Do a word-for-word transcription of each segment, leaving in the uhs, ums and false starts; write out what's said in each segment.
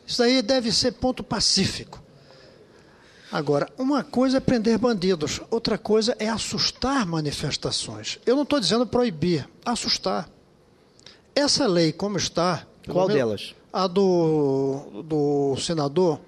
Isso aí deve ser ponto pacífico. Agora, uma coisa é prender bandidos, outra coisa é assustar manifestações. Eu não estou dizendo proibir, assustar. Essa lei, como está... Qual menos, delas? A do, do senador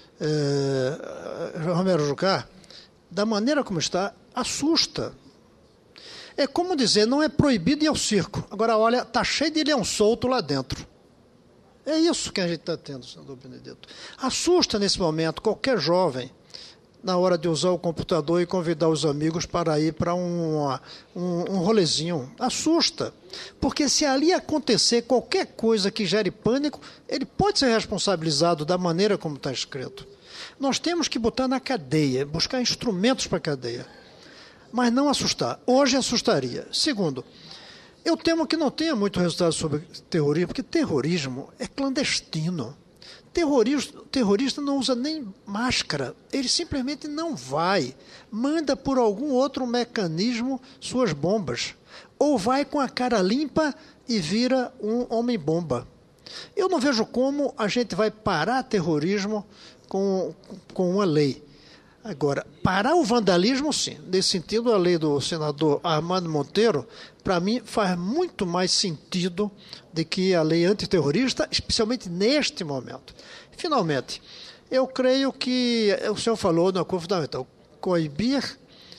eh, Romero Jucá, da maneira como está, assusta. É como dizer, não é proibido ir ao circo. Agora, olha, está cheio de leão solto lá dentro. É isso que a gente está tendo, senador Benedito. Assusta nesse momento qualquer jovem, na hora de usar o computador e convidar os amigos para ir para um, um, um rolezinho. Assusta. Porque se ali acontecer qualquer coisa que gere pânico, ele pode ser responsabilizado da maneira como está escrito. Nós temos que botar na cadeia, buscar instrumentos para a cadeia. Mas não assustar. Hoje assustaria. Segundo, eu temo que não tenha muito resultado sobre terrorismo, porque terrorismo é clandestino. Terrorista, terrorista não usa nem máscara, ele simplesmente não vai, manda por algum outro mecanismo suas bombas, ou vai com a cara limpa e vira um homem-bomba. Eu não vejo como a gente vai parar terrorismo com, com uma lei. Agora, parar o vandalismo, sim. Nesse sentido, a lei do senador Armando Monteiro, para mim, faz muito mais sentido do que a lei antiterrorista, especialmente neste momento. Finalmente, eu creio que o senhor falou na coisa fundamental, coibir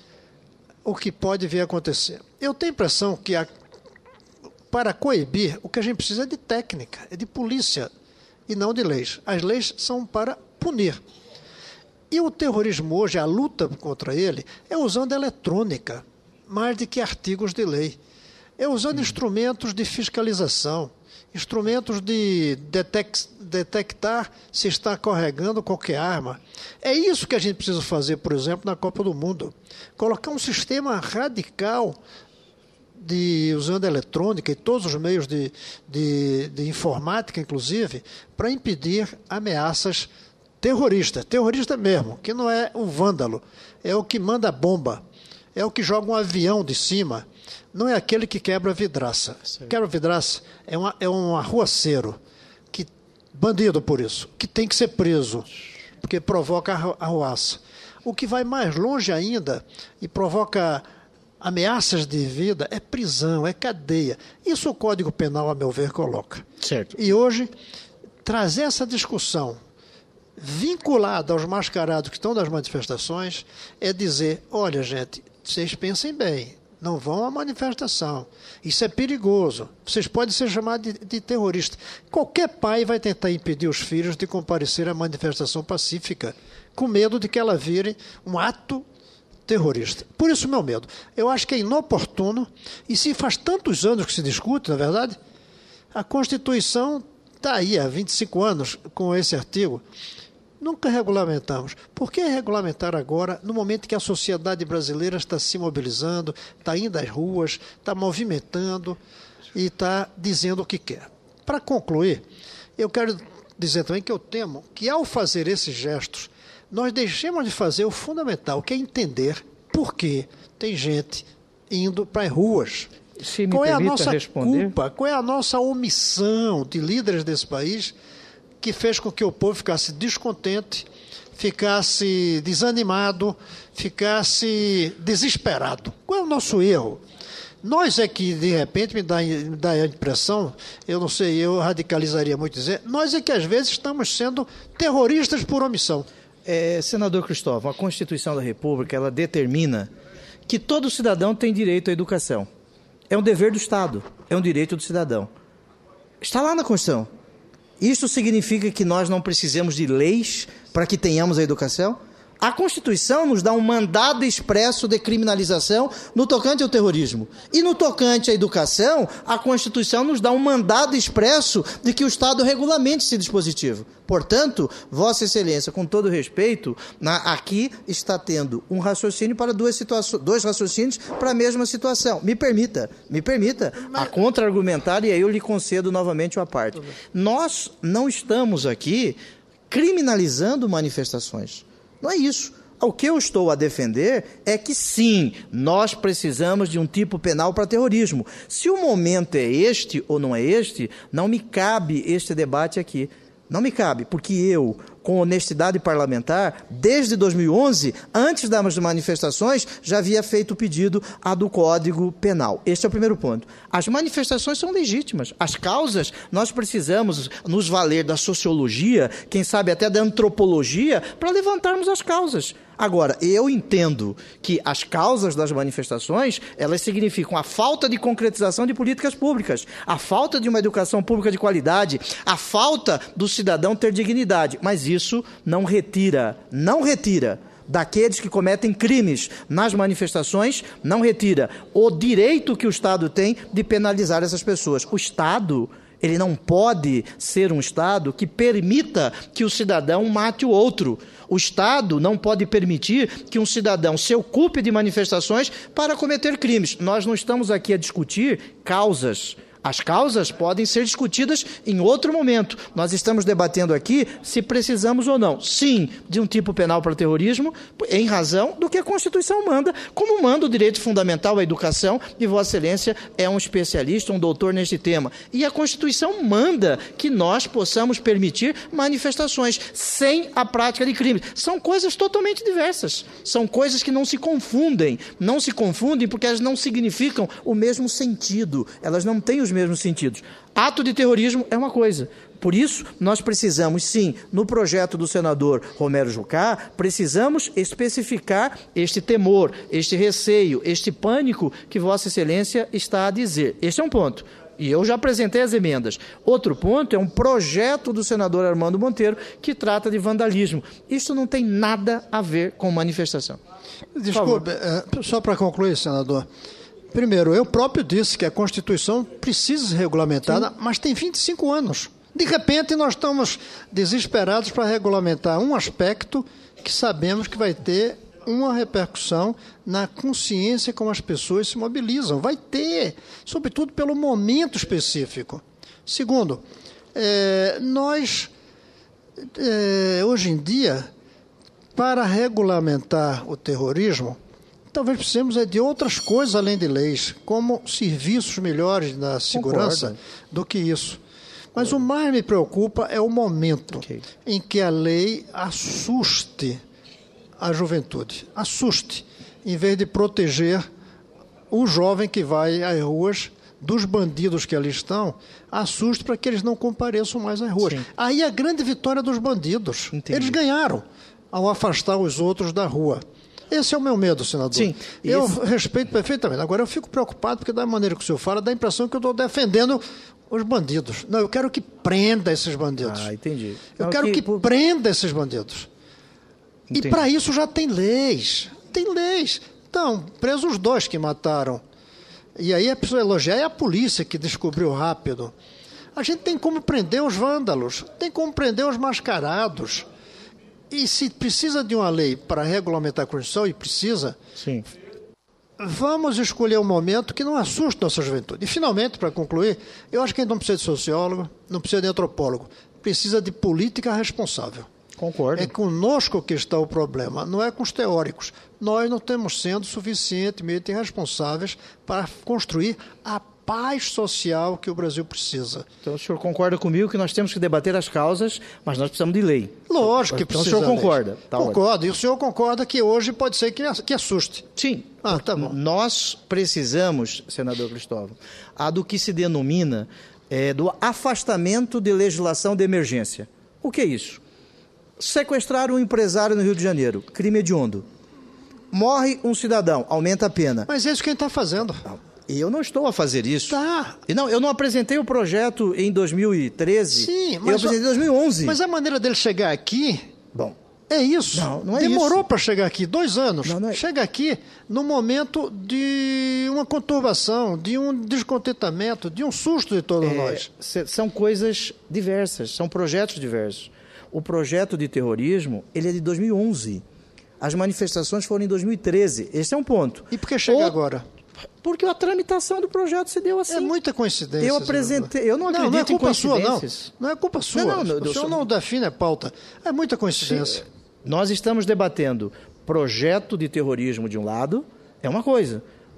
o que pode vir a acontecer. Eu tenho a impressão que, a, para coibir, o que a gente precisa é de técnica, é de polícia, e não de leis. As leis são para punir. E o terrorismo hoje, a luta contra ele, é usando eletrônica, mais do que artigos de lei. É usando hum. instrumentos de fiscalização, instrumentos de detec- detectar se está carregando qualquer arma. É isso que a gente precisa fazer, por exemplo, na Copa do Mundo. Colocar um sistema radical de, usando eletrônica e todos os meios de, de, de informática, inclusive, para impedir ameaças terrorista, terrorista mesmo, que não é um vândalo, é o que manda bomba, é o que joga um avião de cima, não é aquele que quebra vidraça. Sim. Quebra vidraça é, uma, é um arruaceiro, que, bandido por isso, que tem que ser preso, porque provoca arruaça. O que vai mais longe ainda e provoca ameaças de vida é prisão, é cadeia. Isso o Código Penal, a meu ver, coloca. Certo. E hoje, trazer essa discussão vinculada aos mascarados que estão nas manifestações, é dizer, olha, gente, vocês pensem bem, não vão à manifestação, isso é perigoso, vocês podem ser chamados de, de terroristas. Qualquer pai vai tentar impedir os filhos de comparecer à manifestação pacífica, com medo de que ela vire um ato terrorista. Por isso, meu medo. Eu acho que é inoportuno, e se faz tantos anos que se discute, na verdade, a Constituição está aí há vinte e cinco anos com esse artigo. Nunca regulamentamos. Por que regulamentar agora, no momento que a sociedade brasileira está se mobilizando, está indo às ruas, está movimentando e está dizendo o que quer? Para concluir, eu quero dizer também que eu temo que, ao fazer esses gestos, nós deixemos de fazer o fundamental, que é entender por que tem gente indo para as ruas. Se me qual é a permita nossa responder? culpa, qual é a nossa omissão de líderes desse país que fez com que o povo ficasse descontente, ficasse desanimado, ficasse desesperado? Qual é o nosso erro? Nós é que, de repente, me dá, me dá a impressão, eu não sei, eu radicalizaria muito dizer, nós é que às vezes estamos sendo terroristas por omissão. É, senador Cristóvão, a Constituição da República, ela determina que todo cidadão tem direito à educação. É um dever do Estado, é um direito do cidadão. Está lá na Constituição. Isso significa que nós não precisamos de leis para que tenhamos a educação? A Constituição nos dá um mandado expresso de criminalização no tocante ao terrorismo. E no tocante à educação, a Constituição nos dá um mandado expresso de que o Estado regulamente esse dispositivo. Portanto, Vossa Excelência, com todo respeito, na, aqui está tendo um raciocínio para duas situações, dois raciocínios para a mesma situação. Me permita, me permita a contra-argumentar e aí eu lhe concedo novamente uma parte. Nós não estamos aqui criminalizando manifestações. Não é isso. O que eu estou a defender é que, sim, nós precisamos de um tipo penal para terrorismo. Se o momento é este ou não é este, não me cabe este debate aqui. Não me cabe, porque eu, com honestidade parlamentar, desde dois mil e onze, antes das manifestações, já havia feito o pedido a do Código Penal. Este é o primeiro ponto. As manifestações são legítimas. As causas, nós precisamos nos valer da sociologia, quem sabe até da antropologia, para levantarmos as causas. Agora, eu entendo que as causas das manifestações, elas significam a falta de concretização de políticas públicas, a falta de uma educação pública de qualidade, a falta do cidadão ter dignidade. Mas isso não retira, não retira daqueles que cometem crimes nas manifestações, não retira o direito que o Estado tem de penalizar essas pessoas. O Estado, ele não pode ser um Estado que permita que o cidadão mate o outro. O Estado não pode permitir que um cidadão se ocupe de manifestações para cometer crimes. Nós não estamos aqui a discutir causas. As causas podem ser discutidas em outro momento. Nós estamos debatendo aqui se precisamos ou não, sim, de um tipo penal para terrorismo, em razão do que a Constituição manda, como manda o direito fundamental à educação, e Vossa Excelência é um especialista, um doutor neste tema. E a Constituição manda que nós possamos permitir manifestações sem a prática de crimes. São coisas totalmente diversas. São coisas que não se confundem. Não se confundem porque elas não significam o mesmo sentido. Elas não têm os mesmos sentidos. Ato de terrorismo é uma coisa. Por isso, nós precisamos, sim, no projeto do senador Romero Jucá, precisamos especificar este temor, este receio, este pânico que Vossa Excelência está a dizer. Este é um ponto. E eu já apresentei as emendas. Outro ponto é um projeto do senador Armando Monteiro que trata de vandalismo. Isso não tem nada a ver com manifestação. Desculpe, só para concluir, senador. Primeiro, eu próprio disse que a Constituição precisa ser regulamentada, sim, mas tem vinte e cinco anos. De repente, nós estamos desesperados para regulamentar um aspecto que sabemos que vai ter uma repercussão na consciência como as pessoas se mobilizam. Vai ter, sobretudo pelo momento específico. Segundo, é, nós, é, hoje em dia, para regulamentar o terrorismo, talvez precisemos é de outras coisas além de leis, como serviços melhores na segurança. Concordo. Do que isso. Mas o mais me preocupa é o momento, okay, em que a lei assuste a juventude. Assuste, em vez de proteger o jovem que vai às ruas dos bandidos que ali estão, assuste para que eles não compareçam mais às ruas. Sim. Aí a grande vitória dos bandidos. Entendi. Eles ganharam ao afastar os outros da rua. Esse é o meu medo, senador. Sim, eu esse... respeito perfeitamente. Agora, eu fico preocupado porque, da maneira que o senhor fala, dá a impressão que eu estou defendendo os bandidos. Não, eu quero que prenda esses bandidos. Ah, entendi. Eu não, quero que, que por... prenda esses bandidos. Entendi. E para isso já tem leis. Tem leis. Então, presos os dois que mataram. E aí a pessoa elogiar é a polícia que descobriu rápido. A gente tem como prender os vândalos, tem como prender os mascarados. E se precisa de uma lei para regulamentar a Constituição, e precisa, sim, vamos escolher um momento que não assuste nossa juventude. E, finalmente, para concluir, eu acho que a gente não precisa de sociólogo, não precisa de antropólogo, precisa de política responsável. Concordo. É conosco que está o problema, não é com os teóricos. Nós não estamos sendo suficientemente responsáveis para construir a paz social que o Brasil precisa. Então o senhor concorda comigo que nós temos que debater as causas, mas nós precisamos de lei. Lógico que então, precisa. Então o senhor concorda? Tá, concordo. E o senhor concorda que hoje pode ser que, que assuste? Sim. Ah, tá bom. Nós precisamos, senador Cristóvão, a do que se denomina é, do afastamento de legislação de emergência. O que é isso? Sequestrar um empresário no Rio de Janeiro, crime hediondo. Morre um cidadão, aumenta a pena. Mas é isso que a gente está fazendo. Eu não estou a fazer isso. Tá. Não, eu não apresentei o projeto em dois mil e treze. Sim, mas eu apresentei em dois mil e onze. Mas a maneira dele chegar aqui... Bom, é isso. Não, não é Demorou isso. para chegar aqui, dois anos. Não, não é... Chega aqui no momento de uma conturbação, de um descontentamento, de um susto de todos é, nós. São coisas diversas, são projetos diversos. O projeto de terrorismo, ele é de dois mil e onze. As manifestações foram em dois mil e treze. Esse é um ponto. E por que chega o... agora? Porque a tramitação do projeto se deu assim. É muita coincidência. Eu apresentei, eu não acredito não, não é culpa em coincidências. Sua, não. Não é culpa sua. Não, não, o senhor não define a pauta. É muita coincidência. Sim. Nós estamos debatendo projeto de terrorismo de um lado, é uma coisa.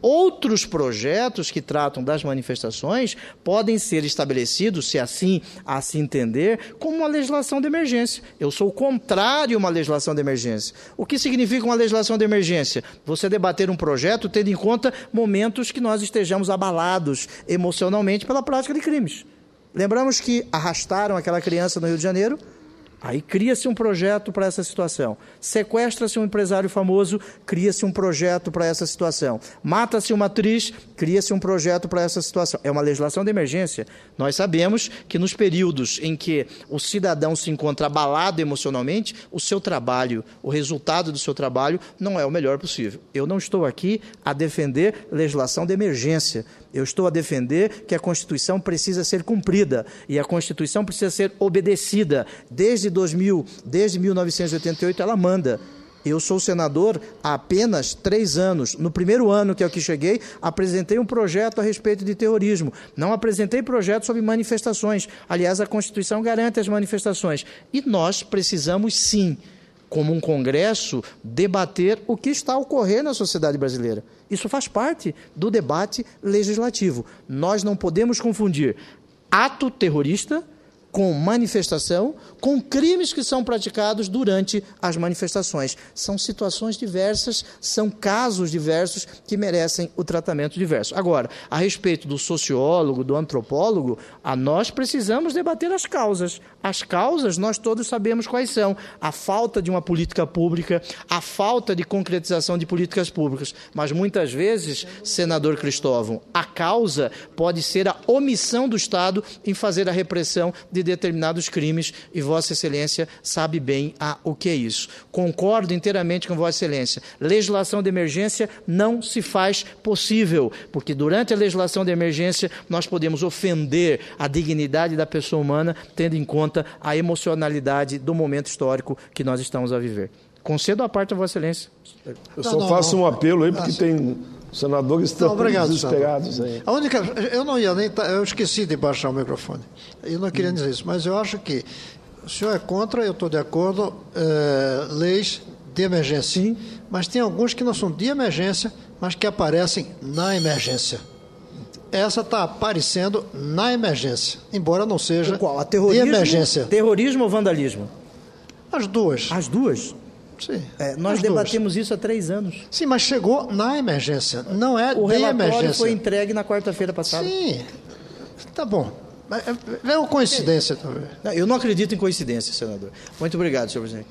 Outros projetos que tratam das manifestações podem ser estabelecidos, se assim assim entender, como uma legislação de emergência. Eu sou contrário a uma legislação de emergência. O que significa uma legislação de emergência? Você debater um projeto tendo em conta momentos que nós estejamos abalados emocionalmente pela prática de crimes. Lembramos que arrastaram aquela criança no Rio de Janeiro. Aí cria-se um projeto para essa situação. Sequestra-se um empresário famoso, cria-se um projeto para essa situação. Mata-se uma atriz, cria-se um projeto para essa situação. É uma legislação de emergência. Nós sabemos que nos períodos em que o cidadão se encontra abalado emocionalmente, o seu trabalho, o resultado do seu trabalho não é o melhor possível. Eu não estou aqui a defender legislação de emergência. Eu estou a defender que a Constituição precisa ser cumprida e a Constituição precisa ser obedecida. Desde dois mil, desde mil novecentos e oitenta e oito ela manda. Eu sou senador há apenas três anos. No primeiro ano que eu aqui cheguei, apresentei um projeto a respeito de terrorismo. Não apresentei projeto sobre manifestações. Aliás, a Constituição garante as manifestações. E nós precisamos, sim, como um Congresso, debater o que está a ocorrer na sociedade brasileira. Isso faz parte do debate legislativo. Nós não podemos confundir ato terrorista com manifestação, com crimes que são praticados durante as manifestações. São situações diversas, são casos diversos que merecem o tratamento diverso. Agora, a respeito do sociólogo, do antropólogo, a nós precisamos debater as causas. As causas nós todos sabemos quais são. A falta de uma política pública, a falta de concretização de políticas públicas. Mas muitas vezes, senador Cristóvão, a causa pode ser a omissão do Estado em fazer a repressão de determinados crimes, e Vossa Excelência sabe bem ah, o que é isso. Concordo inteiramente com Vossa Excelência. Legislação de emergência não se faz possível, porque durante a legislação de emergência nós podemos ofender a dignidade da pessoa humana, tendo em conta a emocionalidade do momento histórico que nós estamos a viver. Concedo a parte a Vossa Excelência. Eu não, só não, faço não. um apelo aí, porque ah, tem senadores que estão não, obrigado, desesperados aí. A única, eu não ia nem, eu esqueci de baixar o microfone. Eu não queria hum. dizer isso, mas eu acho que o senhor é contra, eu estou de acordo, é, leis de emergência. Sim. Mas tem alguns que não são de emergência, mas que aparecem na emergência. Essa está aparecendo na emergência, embora não seja qual? A terrorismo, de emergência. Terrorismo ou vandalismo? As duas. As duas? Sim. É, nós debatemos duas. isso há três anos. Sim, mas chegou na emergência, não é o de emergência. O relatório foi entregue na quarta-feira passada. Sim, tá bom. É uma coincidência, talvez. Eu não acredito em coincidência, senador. Muito obrigado, senhor presidente.